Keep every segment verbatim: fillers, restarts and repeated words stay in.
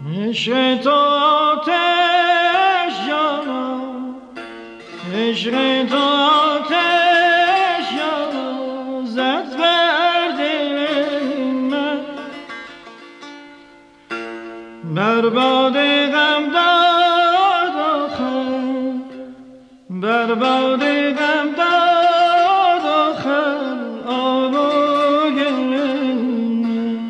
عشق تو آتش جانم، عشق تو آتش جانم زد بر دل من، بر باد غم داد آخر، بر باد غم داد آخر آب و گل من.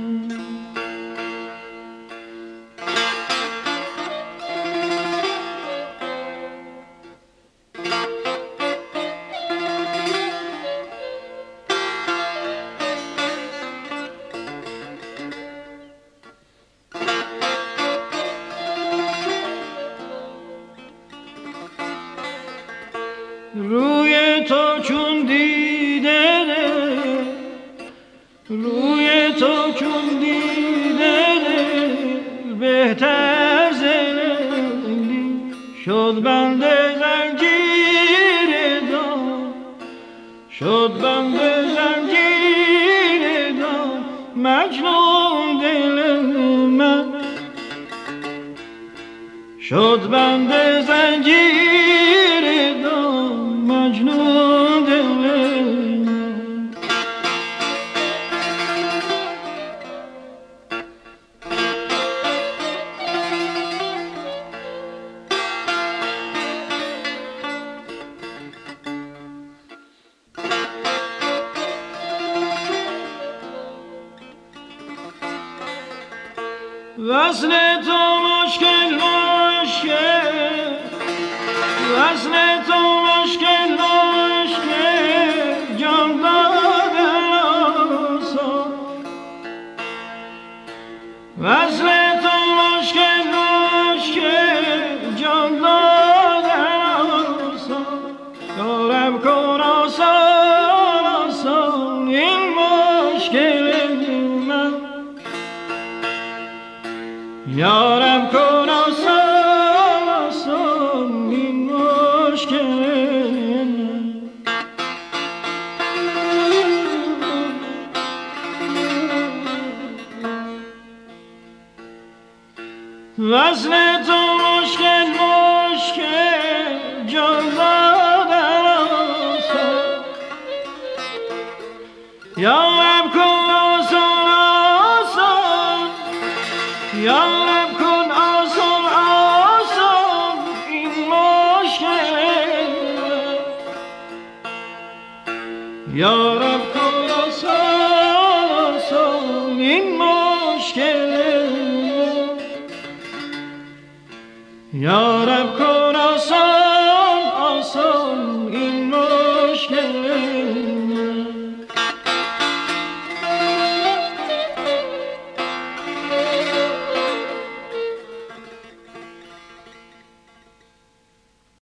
روی تو چون دیده ده، روی تو چون دیده ده بهتر زندگی شد بند زنجیر دام، شد بند زنجیر دام مجنون دل من، شد بند زنجیر دام مجنون دل من. وصل تو مشکل مشکل، وصل تو مشکل مشکل جان دادن آسان، وصل تو مشکل مشکل جان دادن آسان، یارب کن آسان آسان این مشکل من، یارب کن آسان آسان این مشکل من. وصل تو مشکل مشکل جان دادن آسان، یارب کن آسان آسان، یارب کن آسان آسان این مشکل من، یارب کن آسان آسان این مشکل من، یارب کن